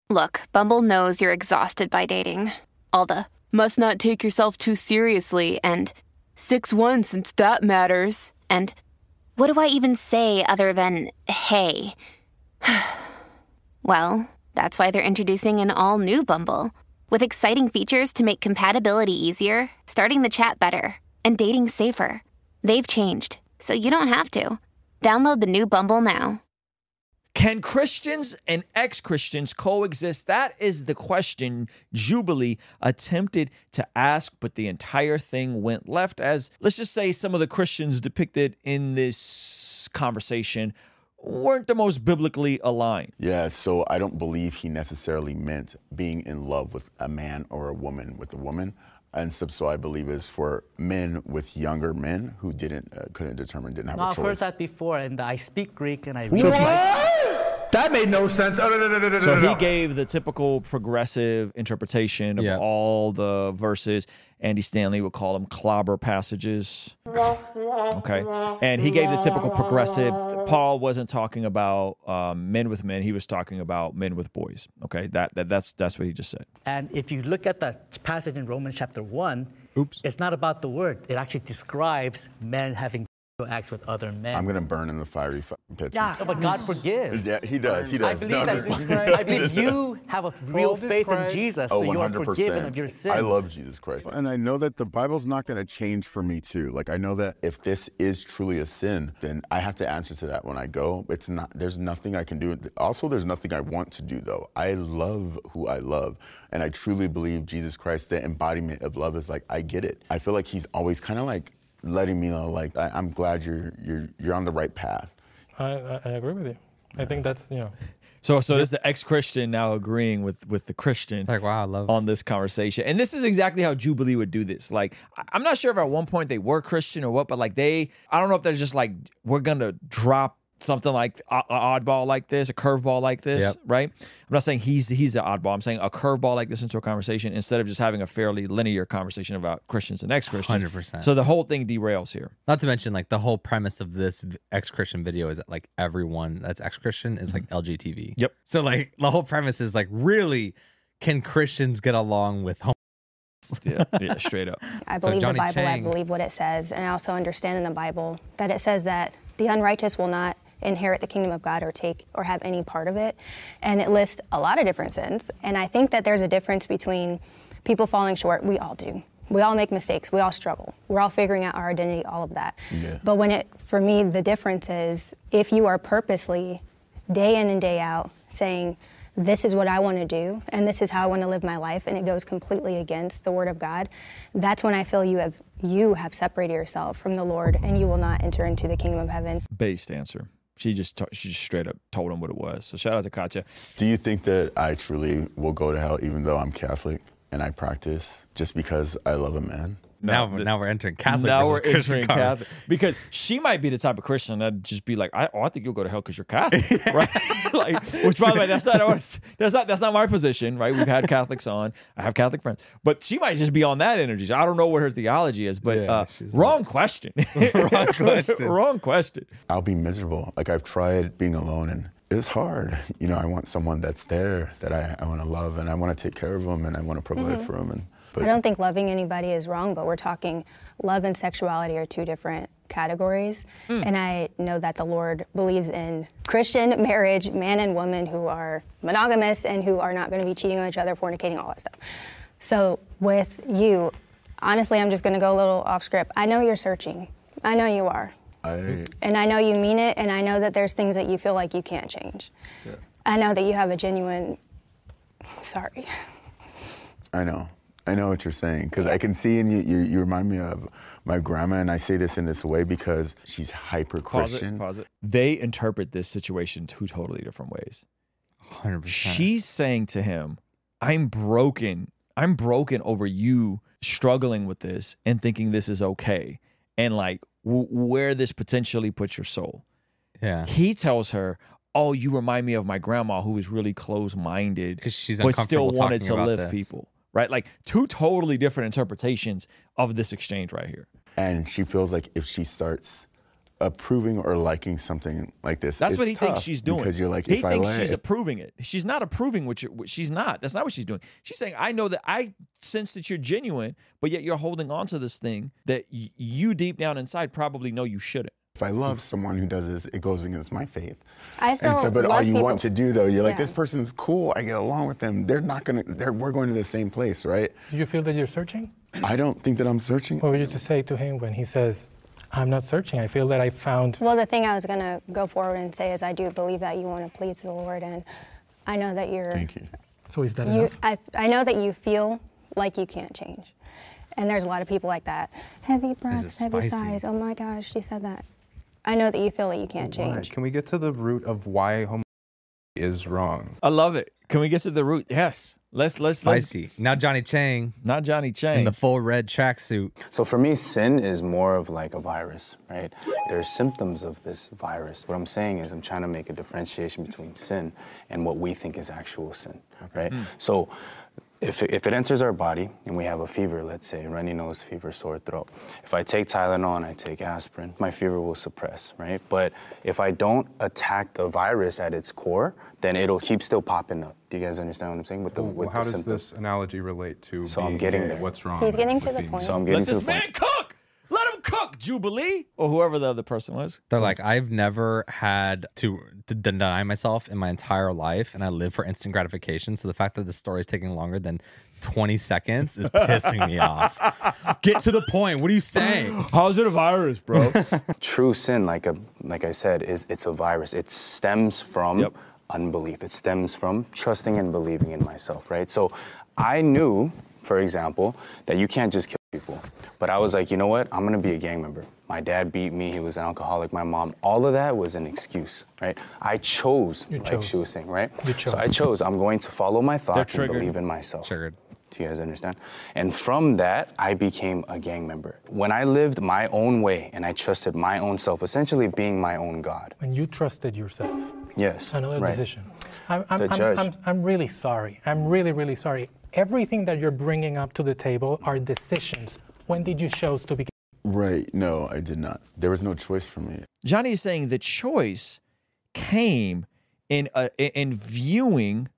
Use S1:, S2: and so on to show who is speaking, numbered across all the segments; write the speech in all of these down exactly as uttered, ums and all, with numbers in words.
S1: Look, Bumble knows you're exhausted by dating. All the must not take yourself too seriously and six one since that matters. And what do I even say other than hey? Well, that's why they're introducing an all-new Bumble with exciting features to make compatibility easier, starting the chat better, and dating safer. They've changed, so you don't have to. Download the new Bumble now.
S2: Can Christians and ex-Christians coexist? That is the question Jubilee attempted to ask, but the entire thing went left as, let's just say, some of the Christians depicted in this conversation weren't the most biblically aligned.
S3: Yeah, so I don't believe he necessarily meant being in love with a man or a woman with a woman. And so, so I believe is for men with younger men who didn't, uh, couldn't determine, didn't have
S4: no,
S3: a
S4: I've
S3: choice.
S4: heard that before, and I speak Greek, and I read.
S5: So that made no sense. Oh, no, no, no, no, no,
S2: So
S5: no,
S2: he
S5: no.
S2: gave the typical progressive interpretation of
S6: Yeah.
S2: all the verses. Andy Stanley would call them clobber passages. Okay. And he gave the typical progressive. Paul wasn't talking about um, men with men. He was talking about men with boys. Okay. That, that that's that's what he just said.
S4: And if you look at that passage in Romans chapter one,
S6: Oops.
S4: it's not about the word. It actually describes men having acts with other men.
S3: I'm going to burn in the fiery f- pits.
S4: Yeah, but God forgives.
S3: Yeah, he does. He
S4: I
S3: does.
S4: believe,
S3: No,
S4: that
S3: just-
S4: Jesus Christ- I believe you have a real
S7: Jesus
S4: faith in
S7: Christ.
S4: Jesus,
S3: Oh,
S4: so you are
S3: one hundred percent.
S4: forgiven of your sins.
S3: I love Jesus Christ.
S8: And I know that the Bible's not going to change for me too. Like I know that
S3: If this is truly a sin, then I have to answer to that when I go. It's not, there's nothing I can do. Also, there's nothing I want to do though. I love who I love. And I truly believe Jesus Christ, the embodiment of love, is like, I get it. I feel like he's always kind of like letting me know, like, I, I'm glad you're, you're, you're on the right path.
S7: I, I, I agree with you. I think that's, you know.
S2: So so this is the ex-Christian now agreeing with, with the Christian
S6: Like, wow, I love
S2: on this conversation. And this is exactly how Jubilee would do this. Like, I- I'm not sure if at one point they were Christian or what, but like they, I don't know if they're just like, we're going to drop something like an oddball like this, a curveball like this,
S6: Yep.
S2: right? I'm not saying he's he's an oddball. I'm saying a curveball like this into a conversation instead of just having a fairly linear conversation about Christians and ex-Christians.
S6: one hundred percent.
S2: So the whole thing derails here.
S6: Not to mention, like, the whole premise of this v- ex-Christian video is that, like, everyone that's ex-Christian is, like, L G T V.
S2: Yep.
S6: So, like, the whole premise is, like, really, can Christians get along with homo?
S2: Yeah, yeah, straight up.
S9: I
S6: So
S9: believe
S6: Johnny
S9: the Bible,
S6: Chang-
S9: I believe what it says, and I also understand in the Bible that it says that the unrighteous will not inherit the kingdom of God or take or have any part of it. And it lists a lot of different sins. And I think that there's a difference between people falling short. We all do. We all make mistakes. We all struggle. We're all figuring out our identity, all of that.
S3: Yeah.
S9: But when it, for me, the difference is if you are purposely, day in and day out, saying, this is what I want to do, and this is how I want to live my life, and it goes completely against the Word of God, that's when I feel you have you have separated yourself from the Lord, and you will not enter into the kingdom of heaven.
S2: Based answer. She just t- she just straight up told him what it was. So shout out to Katya.
S3: Do you think that I truly will go to hell even though I'm Catholic and I practice just because I love a man?
S6: Now,
S2: the-
S6: now we're entering Catholic
S2: Now we're
S6: versus Christian
S2: entering
S6: card.
S2: Catholic because she might be the type of Christian that'd just be like, I, oh, I think you'll go to hell because you're Catholic, right? Like, which by the way, that's not that's not that's not my position, right? We've had Catholics on. I have Catholic friends, but she might just be on that energy. So I don't know what her theology is, but
S6: Yeah,
S2: uh,
S6: she's
S2: wrong question.
S6: Wrong question.
S2: Wrong question.
S3: I'll be miserable. Like I've tried being alone and it's hard. You know, I want someone that's there that I, I want to love and I want to take care of them and I want to provide for them. And but
S9: I don't think loving anybody is wrong, but we're talking love and sexuality are two different categories. And I know that the Lord believes in Christian marriage, man and woman who are monogamous and who are not going to be cheating on each other, fornicating, all that stuff. So with you, honestly, I'm just going to go a little off script. I know you're searching. I know you are.
S3: I
S9: And I know you mean it, and I know that there's things that you feel like you can't change.
S3: Yeah.
S9: I know that you have a genuine, sorry.
S3: I know. I know what you're saying because I can see in you, you, you remind me of my grandma, and I say this in this way because she's hyper
S2: Pause
S3: Christian.
S2: it. Pause it. They interpret this situation two totally different ways.
S6: one hundred percent.
S2: She's saying to him, I'm broken. I'm broken over you struggling with this and thinking this is okay. And like w- where this potentially puts your soul.
S6: Yeah.
S2: He tells her, oh, you remind me of my grandma who was really closed-minded,
S6: 'Cause she's
S2: but still
S6: uncomfortable
S2: wanted to
S6: talking about
S2: lift
S6: this.
S2: people. Right? Like two totally different interpretations of this exchange right here.
S3: And she feels like if she starts approving or liking something like this.
S2: That's
S3: it's
S2: what he thinks
S3: tough
S2: she's doing.
S3: Because you're like,
S2: he
S3: if I
S2: thinks
S3: let,
S2: she's approving it. She's not approving what, you, what she's not. That's not what she's doing. She's saying, I know that I sense that you're genuine, but yet you're holding on to this thing that y- you deep down inside probably know you shouldn't.
S3: if I love someone who does this, it goes against my faith.
S9: I still
S3: and so, but all
S9: love
S3: you
S9: people.
S3: want to do though, you're like,
S9: Yeah.
S3: this person's cool. I get along with them. They're not gonna. They're we're going to the same place, right?
S7: Do you feel that you're searching?
S3: I don't think that I'm searching.
S7: What would you to say to him when he says, I'm not searching. I feel that I found.
S9: Well, the thing I was going to go forward and say is I do believe that you want to please the Lord, and I know that you're.
S3: Thank you.
S7: So is that
S9: You,
S7: enough?
S9: I, I know that you feel like you can't change. And there's a lot of people like that. Heavy breaths, heavy
S6: spicy?
S9: sighs. Oh my gosh, she said that. I know that you feel like you can't
S10: Why?
S9: change.
S10: Can we get to the root of why homosexuality is wrong?
S2: I love it. Can we get to the root? Yes. Let's let's
S6: Spicy.
S2: let's
S6: Now Johnny Chang
S2: not Johnny Chang
S6: in the full red tracksuit.
S11: So for me, sin is more of like a virus, right? There are symptoms of this virus. What I'm saying is I'm trying to make a differentiation between sin and what we think is actual sin, right? So if it, if it enters our body and we have a fever, let's say, runny nose, fever, sore throat, if I take Tylenol and I take aspirin, my fever will suppress, right? But if I don't attack the virus at its core, then it'll keep still popping up. Do you guys understand what I'm saying? With the,
S10: Well,
S11: with
S10: how
S11: the
S10: does
S11: symptoms.
S10: this analogy relate to
S11: So I'm
S10: being
S11: getting
S10: gay?
S11: there.
S10: What's wrong?
S9: He's getting
S10: with
S9: to the
S10: being
S9: point.
S10: gay?
S11: So I'm getting
S2: Let
S11: to
S2: this
S11: the point.
S2: man cook. Let him cook, Jubilee, or whoever the other person was.
S6: They're like, I've never had to, to deny myself in my entire life, and I live for instant gratification. So the fact that the story is taking longer than twenty seconds is pissing me off. Get to the point. What are you saying?
S2: How's it a virus, bro?
S11: True sin, like a, like I said, is it's a virus. It stems from
S2: Yep.
S11: unbelief. It stems from trusting and believing in myself, right? So I knew, for example, that you can't just kill people. But I was like, you know what? I'm gonna be a gang member. My dad beat me. He was an alcoholic. My mom. All of that was an excuse, right? I chose,
S7: You
S11: like
S7: chose.
S11: she was saying, right?
S7: You
S11: So I
S7: chose.
S11: chose. I'm going to follow my thoughts and
S2: triggered.
S11: believe in myself.
S6: Triggered.
S11: Do you guys understand? And from that, I became a gang member. When I lived my own way and I trusted my own self, essentially being my own God.
S7: When you trusted yourself.
S11: Yes.
S7: Another
S11: right.
S7: decision. I'm, I'm,
S11: The
S7: I'm,
S11: judge.
S7: I'm, I'm really sorry. I'm really, really sorry. Everything that you're bringing up to the table are decisions. When did you choose to begin?
S3: Right. No, I did not. There was no choice for me.
S2: Johnny is saying the choice came in uh, in viewing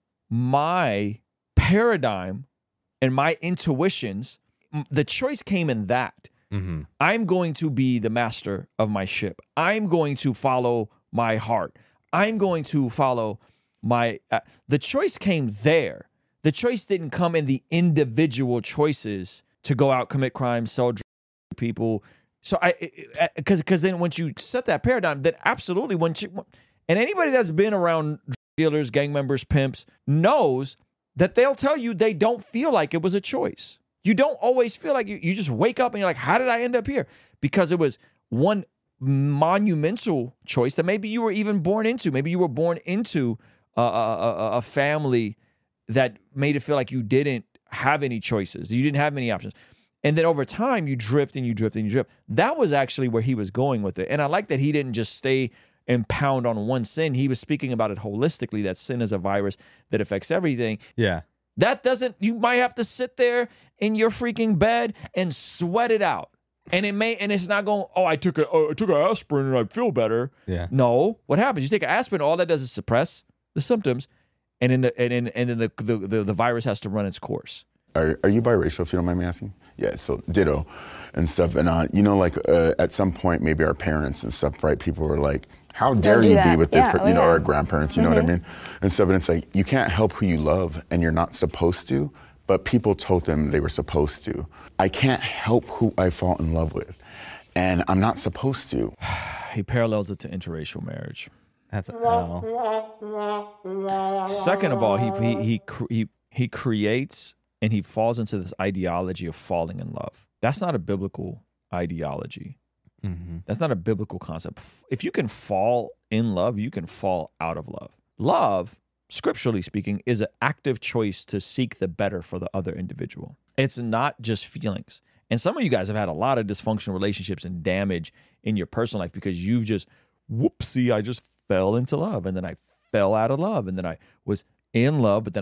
S2: my paradigm and my intuitions. M- The choice came in that.
S6: Mm-hmm.
S2: I'm going to be the master of my ship. I'm going to follow my heart. I'm going to follow my. Uh, the choice came there. The choice didn't come in the individual choices to go out, commit crimes, sell drugs to people. So I, because because then once you set that paradigm, then absolutely once you, and anybody that's been around drug dealers, gang members, pimps knows that they'll tell you they don't feel like it was a choice. You don't always feel like you, you just wake up and you're like, how did I end up here? Because it was one monumental choice that maybe you were even born into. Maybe you were born into a, a, a, a family that made it feel like you didn't have any choices. You didn't have many options. And then over time, you drift and you drift and you drift. That was actually where he was going with it. And I like that he didn't just stay and pound on one sin. He was speaking about it holistically, that sin is a virus that affects everything.
S6: Yeah.
S2: That doesn't, you might have to sit there in your freaking bed and sweat it out. And it may, and it's not going, oh, I took a, oh, I took an aspirin and I feel better.
S6: Yeah.
S2: No. What happens? You take an aspirin, all that does is suppress the symptoms, and then the, and then, and then the, the, the, the virus has to run its course.
S3: Are, are you biracial, if you don't mind me asking? Yeah, so ditto and stuff. And, uh, you know, like uh, at some point, maybe our parents and stuff, right? People were like, how dare
S9: do
S3: you
S9: that.
S3: be with this,
S9: Yeah,
S3: per-"
S9: oh,
S3: you know,
S9: yeah.
S3: or our grandparents, you know what I mean? And stuff. And it's like, you can't help who you love and you're not supposed to, but people told them they were supposed to. I can't help who I fall in love with, and I'm not supposed to.
S2: He parallels it to interracial marriage.
S6: That's a L.
S2: Second of all, he he he cr- he, he creates and he falls into this ideology of falling in love. That's not a biblical ideology.
S6: Mm-hmm.
S2: That's not a biblical concept. If you can fall in love, you can fall out of love. Love, scripturally speaking, is an active choice to seek the better for the other individual. It's not just feelings. And some of you guys have had a lot of dysfunctional relationships and damage in your personal life because you've just, whoopsie, I just fell into love. And then I fell out of love. And then I was in love, but then I was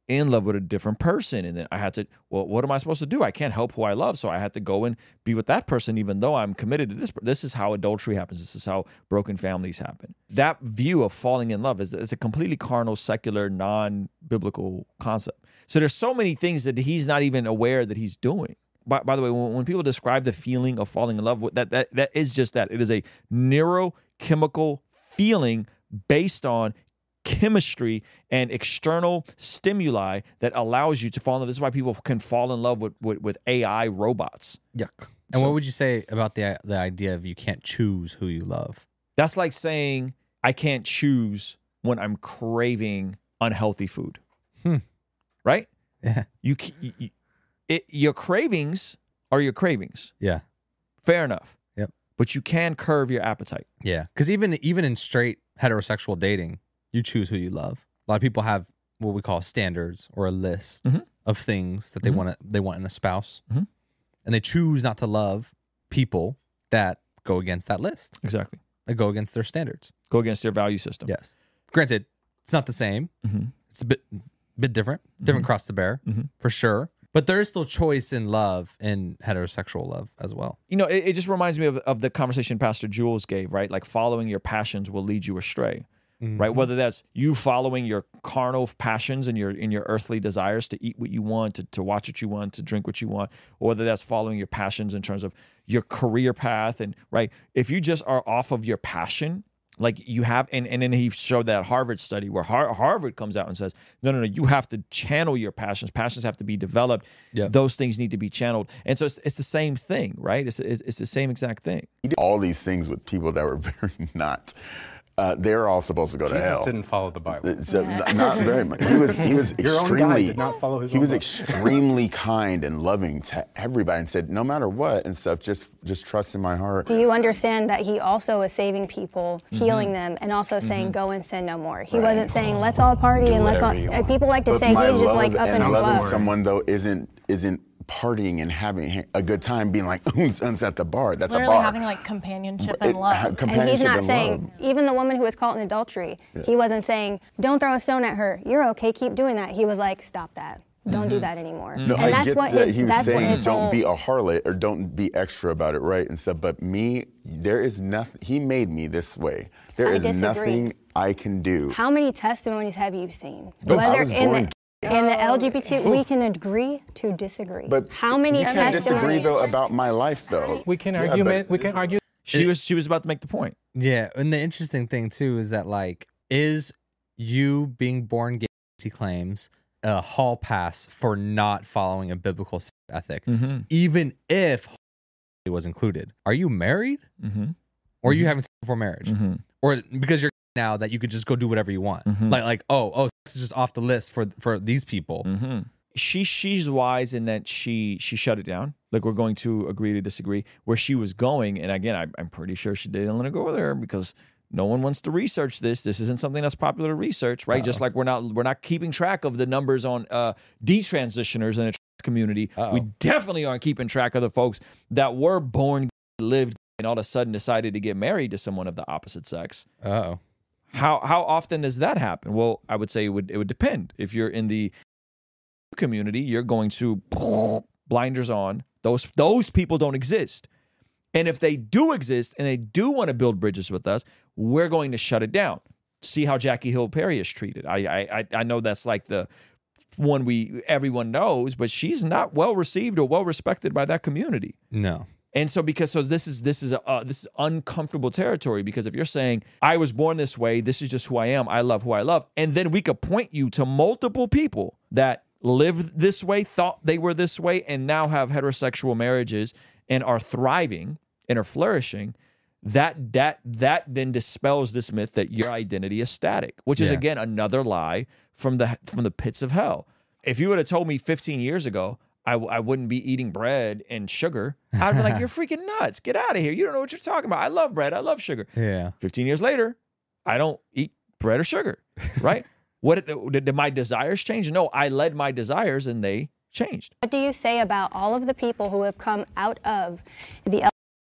S2: in love with a different person. And then I had to, well, what am I supposed to do? I can't help who I love. So I had to go and be with that person, even though I'm committed to this. This is how adultery happens. This is how broken families happen. That view of falling in love is, is a completely carnal, secular, non-biblical concept. So there's so many things that he's not even aware that he's doing. By, by the way, when, when people describe the feeling of falling in love, that, that that is just that. It is a neurochemical feeling based on chemistry and external stimuli that allows you to fall in love. This is why people can fall in love with, with, with A I robots.
S6: Yuck. And so, what would you say about the the idea of you can't choose who you love?
S2: That's like saying I can't choose when I'm craving unhealthy food.
S6: Hmm.
S2: Right?
S6: Yeah.
S2: You, you it, your cravings are your cravings.
S6: Yeah.
S2: Fair enough.
S6: Yep.
S2: But you can curb your appetite.
S6: Yeah. Because even even in straight heterosexual dating, you choose who you love. A lot of people have what we call standards or a list
S2: mm-hmm.
S6: of things that they
S2: mm-hmm.
S6: want to they want in a spouse,
S2: mm-hmm.
S6: and they choose not to love people that go against that list.
S2: Exactly.
S6: That go against their standards.
S2: Go against their value system.
S6: Yes. Granted, it's not the same.
S2: Mm-hmm.
S6: It's a bit bit different, different
S2: mm-hmm.
S6: cross to bear
S2: mm-hmm.
S6: for sure. But there is still choice in love, in heterosexual love as well.
S2: You know, it, it just reminds me of, of the conversation Pastor Jules gave, right? Like following your passions will lead you astray. Mm-hmm. Right, whether that's you following your carnal passions and your in your earthly desires to eat what you want, to, to watch what you want, to drink what you want, or whether that's following your passions in terms of your career path. And right, if you just are off of your passion, like you have, and, and then he showed that Harvard study where Har- Harvard comes out and says, no, no, no, you have to channel your passions. Passions have to be developed.
S6: Yep.
S2: Those things need to be channeled. And so it's, it's the same thing, right? It's, it's it's the same exact thing.
S3: He did all these things with people that were very not. Uh, they're all supposed to go
S10: Jesus
S3: to hell.
S10: Didn't follow the Bible.
S3: So yeah. Not very much. He was he was
S10: Your
S3: extremely
S10: own guy did not follow his
S3: he
S10: own
S3: was
S10: book.
S3: extremely kind and loving to everybody, and said no matter what and stuff, just just trust in my heart.
S9: Do you understand that he also is saving people, mm-hmm. healing them, and also saying
S3: mm-hmm.
S9: go and sin no more? He right. wasn't saying let's all party
S3: Do
S9: and let's all. People like to
S3: but
S9: say he's just
S3: love
S9: like up
S3: and
S9: in a
S3: loving
S9: club.
S3: someone though isn't isn't. partying and having a good time, being like uns, uns at the bar. That's
S12: Literally
S3: a bar.
S12: having like companionship
S3: it,
S12: and love.
S3: Ha- companionship
S9: and he's not
S3: and
S9: saying,
S3: love.
S9: even the woman who was caught in adultery,
S3: yeah.
S9: he wasn't saying, don't throw a stone at her. You're okay, keep doing that. He was like, stop that. Don't
S3: mm-hmm.
S9: do that anymore.
S3: No,
S9: and
S3: I
S9: that's
S3: get
S9: what
S3: that
S9: his,
S3: he was
S9: that's
S3: saying
S9: what his
S3: don't
S9: whole,
S3: be a harlot or don't be extra about it, right, and stuff. But me, there is nothing, he made me this way. There
S9: I
S3: is
S9: disagree.
S3: nothing I can do.
S9: How many testimonies have you seen?
S3: But I
S9: Whether
S3: was
S9: in
S3: born
S9: the In the L G B T, we can agree to disagree.
S3: But
S9: how many
S3: you can't disagree
S9: testimonies?
S3: though about my life though.
S7: We can
S3: Yeah,
S7: argue.
S3: but-
S7: we can argue.
S2: She was she was about to make the point.
S6: Yeah, and the interesting thing too is that like, is you being born gay, he claims, a hall pass for not following a biblical ethic,
S2: Mm-hmm.
S6: even if it was included? Are you married,
S2: Mm-hmm.
S6: or are you having sex before marriage,
S2: Mm-hmm.
S6: or because you're now that you could just go do whatever you want?
S2: Mhm.
S6: Like like oh oh, this is just off the list for for these people.
S2: Mm-hmm. She she's wise in that she she shut it down. Like we're going to agree to disagree. Where she was going, and again, I, I'm pretty sure she didn't want to go there because no one wants to research this. This isn't something that's popular to research, right? Uh-oh. Just like we're not we're not keeping track of the numbers on uh, detransitioners in the trans community.
S6: Uh-oh.
S2: We definitely aren't keeping track of the folks that were born, lived, and all of a sudden decided to get married to someone of the opposite sex.
S6: Oh.
S2: How how often does that happen? Well, I would say it would it would depend. If you're in the community, you're going to blinders on. Those those people don't exist. And if they do exist and they do want to build bridges with us, we're going to shut it down. See how Jackie Hill Perry is treated. I I I know that's like the one we everyone knows, but she's not well received or well respected by that community.
S6: No.
S2: And so because so this is this is a uh, this is uncomfortable territory, because if you're saying I was born this way, this is just who I am, I love who I love, and then we could point you to multiple people that lived this way, thought they were this way, and now have heterosexual marriages and are thriving and are flourishing, that that that then dispels this myth that your identity is static, which is
S6: Yeah.
S2: again another lie from the from the pits of hell. If you would have told me fifteen years ago I, I wouldn't be eating bread and sugar, I'd be like, you're freaking nuts. Get out of here. You don't know what you're talking about. I love bread. I love sugar.
S6: Yeah.
S2: fifteen years later, I don't eat bread or sugar, right? What did, did my desires change? No, I led my desires and they changed.
S9: What do you say about all of the people who have come out of the L G B T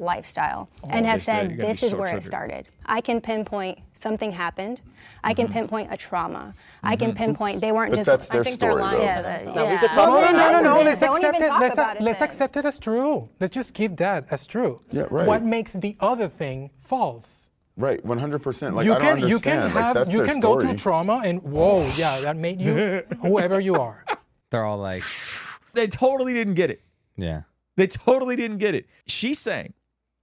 S9: lifestyle
S2: Oh,
S9: and have
S2: this guy,
S9: said,
S2: you're gonna
S9: this
S2: be
S9: is
S2: so
S9: where
S2: triggered.
S9: it started. I can pinpoint something happened. I can pinpoint a trauma. I can pinpoint they weren't
S3: But
S9: just.
S3: that's their
S9: I think they're
S3: story,
S9: lying
S3: though.
S9: to
S12: Yeah, that-
S9: themselves.
S12: yeah.
S9: Well,
S7: No,
S9: then
S7: no, no,
S9: that's
S7: no.
S9: it.
S7: Let's
S9: Don't
S7: accept
S9: even
S7: it.
S9: talk
S7: Let's,
S9: about it
S7: let's
S9: then.
S7: accept it as true. Let's just give that as true.
S3: Yeah, right.
S7: What makes the other thing false?
S3: Right, one hundred percent. Like,
S7: you
S3: I don't
S7: can
S3: understand.
S7: you can
S3: like,
S7: have
S3: that's
S7: you
S3: their
S7: can go
S3: story.
S7: through trauma and whoa, yeah, that made you whoever you are.
S6: They're all like,
S2: They totally didn't get it.
S6: yeah.
S2: They totally didn't get it. She's saying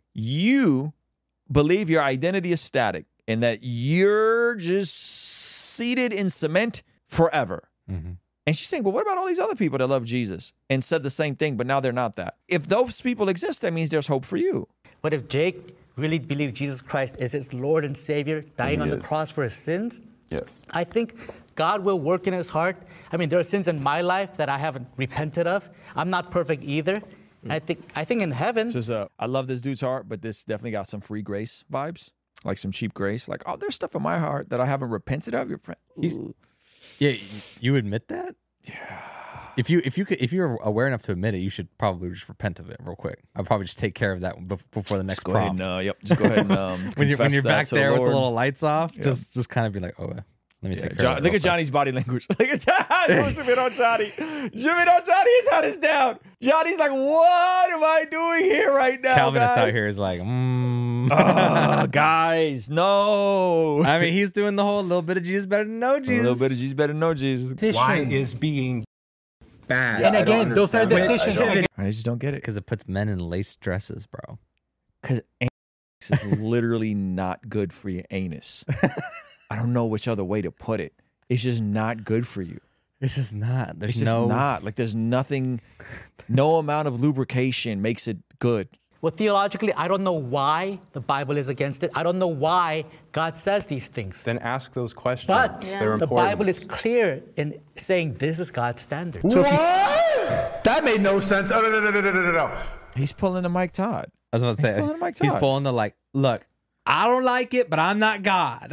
S2: you believe your identity is static and that you're just seated in cement forever.
S6: Mm-hmm.
S2: And she's saying, well, what about all these other people that love Jesus and said the same thing, but now they're not that? If those people exist, that means there's hope for you.
S4: But if Jake really believes Jesus Christ is his Lord and Savior, dying
S3: he
S4: on the
S3: is.
S4: cross for his sins,
S3: Yes.
S4: I think God will work in his heart. I mean, there are sins in my life that I haven't repented of. I'm not perfect either. I think I think in heaven,
S2: Just, uh, I love this dude's heart, but this definitely got some free grace vibes, like some cheap grace. Like, oh, there's stuff in my heart that I haven't repented of. Your friend,
S6: You- Yeah, you admit that? Yeah. If you if you could if you're aware enough to admit it, you should probably just repent of it real quick. I'll probably just take care of that bef- before the next
S2: go ahead
S6: prompt.
S2: and, uh, yep, just go ahead and um,
S6: when you're when
S2: confess
S6: you're
S2: that
S6: back
S2: to the
S6: there with the
S2: Lord.
S6: little lights off,
S2: Yeah.
S6: just just kind of be like, oh, uh, let me
S2: Yeah,
S6: take care
S2: John,
S6: of it.
S2: look
S6: real
S2: at Johnny's
S6: quick.
S2: body language. Look at Johnny. Zoom in on Johnny. Zoom in on Johnny. His head is down. Johnny's like, what am I doing here right now,
S6: Calvinist
S2: guys?
S6: out here is like, mm.
S2: Oh, guys, no.
S6: I mean, he's doing the whole little bit of Jesus better than no
S2: A
S6: Jesus.
S2: little bit of Jesus better than no Jesus.
S5: Why is being bad?
S3: Yeah,
S7: And
S3: I don't
S7: again, those are
S3: understand that. I
S7: decisions.
S3: don't.
S7: Again,
S2: I just don't get it.
S6: Because it puts men in lace dresses, bro.
S2: Because anus is literally not good for your anus. I don't know which other way to put it. It's just not good for you.
S6: It's just not. There's
S2: It's just
S6: no.
S2: not. Like, there's nothing, no amount of lubrication makes it good.
S4: well, theologically, I don't know why the Bible is against it. I don't know why God says these things.
S10: Then ask those questions.
S4: But
S10: They're
S4: the
S10: important.
S4: Bible is clear in saying this is God's standard.
S5: So if you, that made no sense. Oh, no, no, no, no, no, no, no.
S2: He's pulling the Mike Todd.
S6: I was about to
S2: He's
S6: say,
S2: pulling a Mike
S6: he's
S2: Todd.
S6: pulling the like, look, I don't like it, but I'm not God.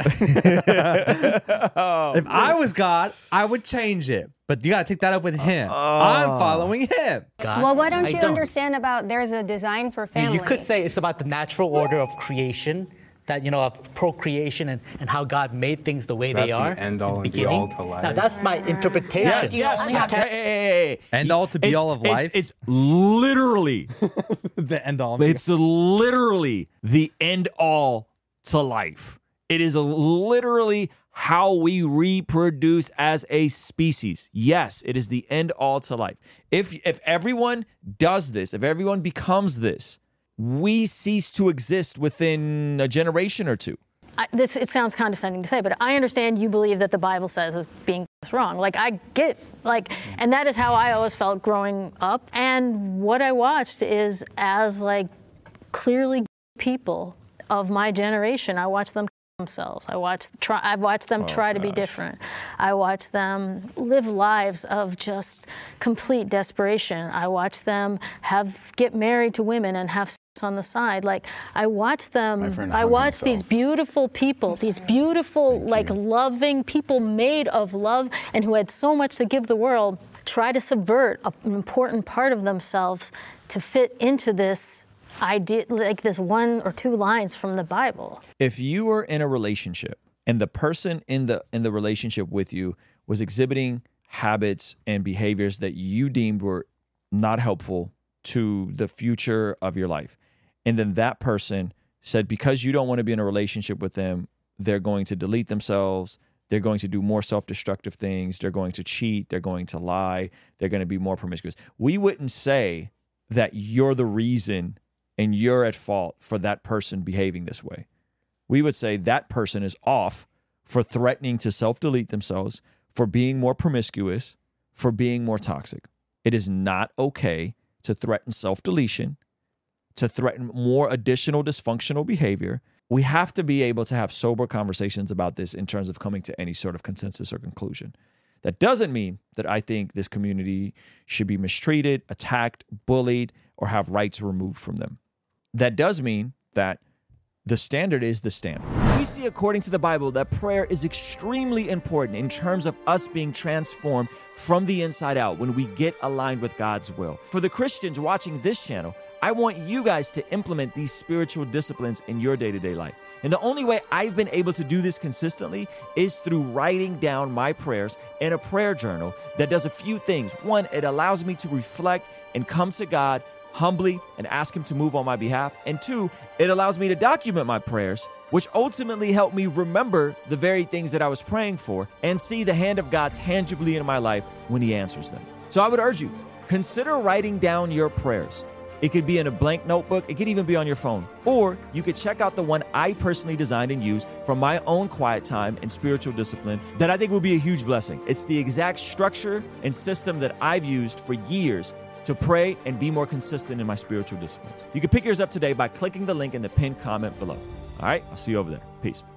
S2: Oh,
S6: If I was God, I would change it. But you got to take that up with him. I'm following him.
S4: God,
S9: Well, what don't
S4: I
S9: you understand about there's a design for
S4: You-
S9: family?
S4: You could say it's about the natural order of creation, that, you know, of procreation and, and how God made things the way
S10: Is
S4: they
S10: that the
S4: are.
S10: end
S4: in
S10: all
S4: the
S10: and be all
S4: beginning.
S10: to life?
S4: Now, that's my interpretation.
S2: Yes, yes.
S9: only
S2: yes.
S9: have
S2: Hey, hey, hey, hey.
S6: End all to be
S2: It's-
S6: all of
S2: it's-
S6: life?
S2: It's literally,
S6: The end all.
S2: it's literally the end all to life. It is literally how we reproduce as a species. Yes, it is the end all to life. If if everyone does this, if everyone becomes this, we cease to exist within a generation or two.
S12: I, this it sounds condescending to say, but I understand you believe that the Bible says is being wrong. Like I get like, and that is how I always felt growing up. And what I watched is as like clearly people of my generation, I watched them themselves. I watched try. I've watched them try to be different. I watched them live lives of just complete desperation. I watched them have get married to women and have sex on the side. Like I watched them.
S3: My friend
S12: I
S3: hung
S12: watched these
S3: himself.
S12: beautiful people, these beautiful, like loving people made of love and who had so much to give the world, try to subvert a- an important part of themselves to fit into this idea, like this one or two lines from the Bible.
S2: If you were in a relationship and the person in the in the relationship with you was exhibiting habits and behaviors that you deemed were not helpful to the future of your life, and then that person said because you don't want to be in a relationship with them, they're going to delete themselves, they're going to do more self-destructive things, they're going to cheat, they're going to lie, they're going to be more promiscuous, we wouldn't say that you're the reason and you're at fault for that person behaving this way. We would say that person is off for threatening to self-delete themselves, for being more promiscuous, for being more toxic. It is not okay to threaten self-deletion, to threaten more additional dysfunctional behavior. We have to be able to have sober conversations about this in terms of coming to any sort of consensus or conclusion. That doesn't mean that I think this community should be mistreated, attacked, bullied, or have rights removed from them. That does mean that the standard is the standard. We see, according to the Bible, that prayer is extremely important in terms of us being transformed from the inside out when we get aligned with God's will. For the Christians watching this channel, I want you guys to implement these spiritual disciplines in your day-to-day life. And the only way I've been able to do this consistently is through writing down my prayers in a prayer journal that does a few things. One, it allows me to reflect and come to God humbly and ask him to move on my behalf. And two, it allows me to document my prayers, which ultimately help me remember the very things that I was praying for and see the hand of God tangibly in my life when he answers them. So I would urge you, consider writing down your prayers. It could be in a blank notebook. It could even be on your phone. Or you could check out the one I personally designed and used from my own quiet time and spiritual discipline that I think will be a huge blessing. It's the exact structure and system that I've used for years to pray and be more consistent in my spiritual disciplines. You can pick yours up today by clicking the link in the pinned comment below. All right, I'll see you over there. Peace.